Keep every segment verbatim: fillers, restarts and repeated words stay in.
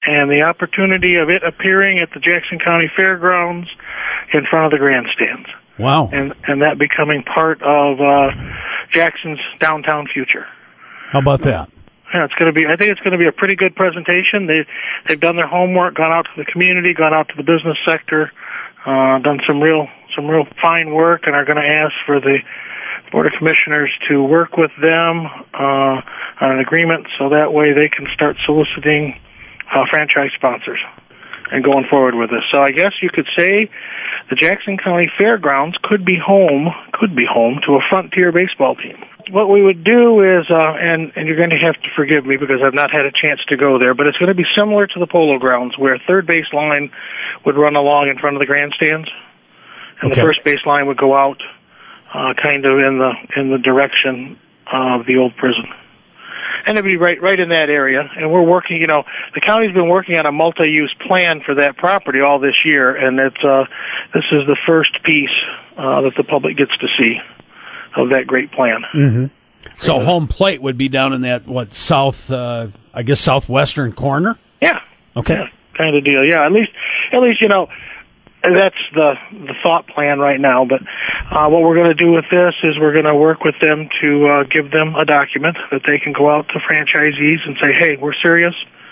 and the opportunity of it appearing at the Jackson County Fairgrounds in front of the grandstands. Wow. And and that becoming part of uh, Jackson's downtown future. How about that? Yeah, it's going to be. I think it's going to be a pretty good presentation. They they've done their homework, gone out to the community, gone out to the business sector, uh, done some real some real fine work, and are going to ask for the Board of Commissioners to work with them uh, on an agreement, so that way they can start soliciting uh, franchise sponsors and going forward with this. So I guess you could say the Jackson County Fairgrounds could be home could be home to a Frontier baseball team. What we would do is, uh, and, and you're going to have to forgive me because I've not had a chance to go there, but it's going to be similar to the Polo Grounds where third base line would run along in front of the grandstands, and okay. the first base line would go out uh, kind of in the in the direction of the old prison. And it'd be right right in that area. And we're working, you know, the county's been working on a multi-use plan for that property all this year, and it's uh, this is the first piece uh, that the public gets to see of that great plan. Mm-hmm. So home plate would be down in that, what, south, uh, I guess southwestern corner? Yeah. Okay. Yeah, kind of deal. Yeah, at least, at least, you know, that's the the thought plan right now. But uh, what we're going to do with this is we're going to work with them to uh, give them a document that they can go out to franchisees and say, hey, we're serious.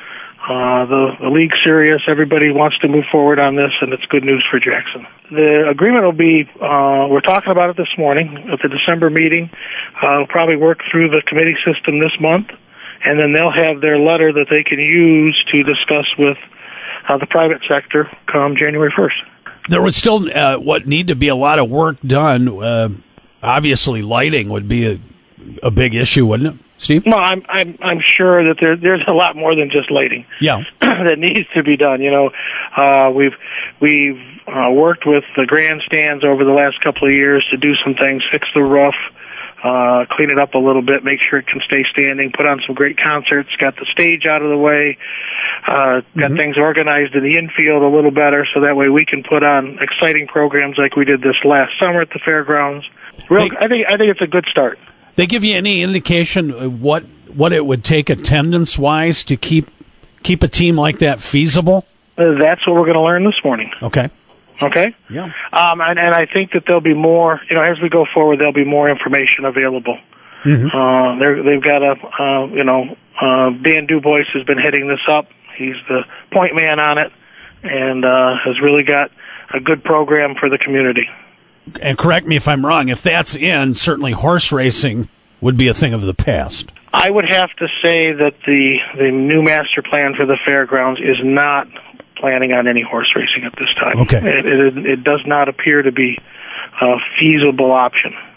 Uh, the, the league's serious. Everybody wants to move forward on this, and it's good news for Jackson. The agreement will be, uh, we're talking about it this morning at the December meeting. Uh, we'll probably work through the committee system this month, and then they'll have their letter that they can use to discuss with uh, the private sector come January first. There would still uh, what need to be a lot of work done. Uh, obviously, lighting would be a, a big issue, wouldn't it, Steve? No, I'm I'm I'm sure that there there's a lot more than just lighting. Yeah. that needs to be done. You know, uh, we've we've uh, worked with the grandstands over the last couple of years to do some things, fix the roof, uh, clean it up a little bit, make sure it can stay standing, put on some great concerts, got the stage out of the way, uh, got Mm-hmm. things organized in the infield a little better, so that way we can put on exciting programs like we did this last summer at the fairgrounds. Real, They- I think I think it's a good start. They give you any indication of what what it would take attendance wise to keep keep a team like that feasible? Uh, that's what we're going to learn this morning. Okay. Okay? Yeah. Um, and, and I think that there'll be more, you know, as we go forward, there'll be more information available. Mm-hmm. Uh, they're, they've got a, uh, you know, uh, Dan Dubois has been heading this up. He's the point man on it and uh, has really got a good program for the community. And correct me if I'm wrong, if that's in, certainly horse racing would be a thing of the past. I would have to say that the the new master plan for the fairgrounds is not planning on any horse racing at this time. Okay. It, it, it does not appear to be a feasible option.